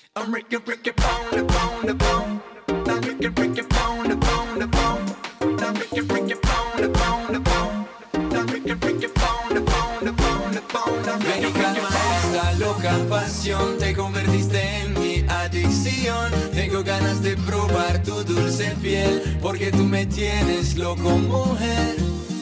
I'm Ricky Bone, the bone, the bone. I'm Ricky Bone, the bone, the bone. I'm Ricky Bone, the bone, the bone. I'm Ricky Bone, the bone, the bone, the bone. Ven y calma esta loca pasión, te convertiste en mi adicción. Tengo ganas de probar tu dulce piel, porque tú me tienes loco, mujer.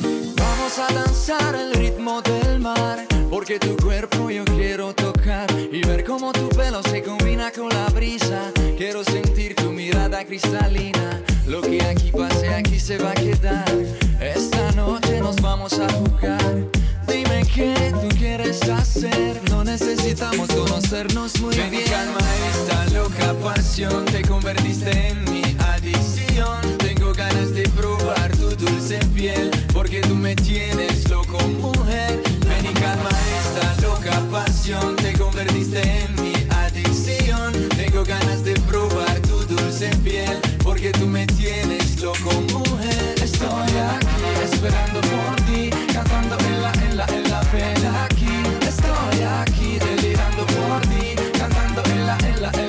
Vamos a danzar el ritmo del mar, porque tu cuerpo yo quiero tocar y ver cómo tu pelo se combina con la brisa. Quiero sentir tu mirada cristalina. Lo que aquí pase aquí se va a quedar. Esta noche nos vamos a jugar. Dime qué tú quieres hacer. No necesitamos conocernos muy bien. Ven y calma esta loca pasión, te convertiste en mi adicción. Tengo ganas de probar tu dulce piel, porque tú me tienes loco, mujer. Ven y calma esta loca pasión, te convertiste en mi adicción. Tengo ganas de probar tu dulce piel, porque tú me tienes loco, mujer. Estoy aquí esperando por ti, cantando en la vela aquí. Estoy aquí delirando por ti, cantando en la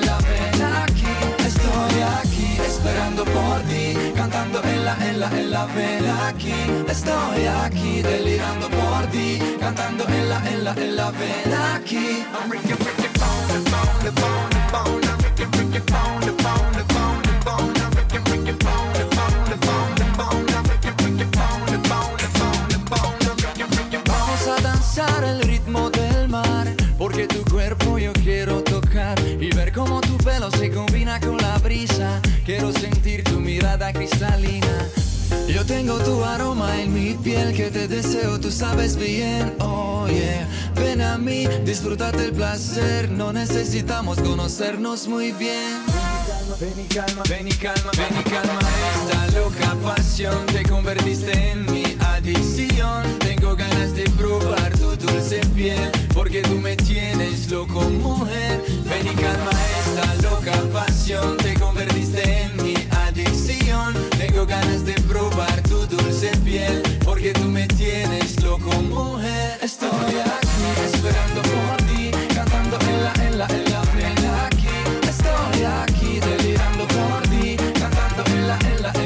vela aquí. Estoy aquí esperando por ti, cantando en la vela aquí. Estoy aquí delirando por ti, cantando en la vela aquí. I'm Ricky Bone, the bone, the bone, the bone. I'm Ricky Bone, the bone, the bone, the bone. I'm Ricky Bone, the bone, the bone, the bone. I'm Ricky Bone, the bone, the bone, the bone. I'm Ricky Bone. Vamos a danzar el ritmo del mar, porque tu cuerpo yo quiero tocar y ver cómo tu pelo se combina con la brisa. Quiero sentir tu mirada cristalina. Yo tengo tu aroma en mi piel, que te deseo, tú sabes bien, oh yeah. Ven a mí, disfrútate el placer, no necesitamos conocernos muy bien. Ven y calma, ven y calma, ven y calma esta loca pasión, te convertiste en mi adicción. Tengo ganas de probar tu dulce piel, porque tú me tienes loco, mujer. Ven y calma esta loca pasión, te convertiste en mi adicción. Tengo ganas de probar tu dulce piel, porque tú me tienes loco, mujer. Estoy aquí esperando por ti, cantando en la vela aquí. Estoy aquí delirando por ti, cantando en la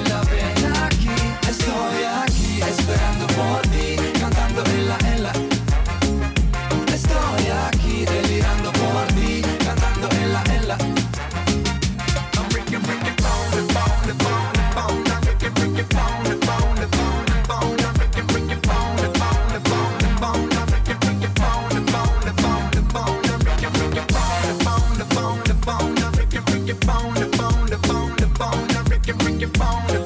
vela aquí. Estoy aquí esperando por ti, cantando en la Estoy aquí delirando por ti, cantando en la I'm Ricky Bone, the bone, the bone, the bone. I'm Ricky Bone, the bone, the bone, the bone. I'm Ricky Bone, the bone, the bone, the bone. I'm Ricky Bone, the bone, the bone, the bone. I'm Ricky Bone, the bone, the bone, the bone. I'm Ricky Bone, the bone, the bone, the bone. I'm Ricky Bone, the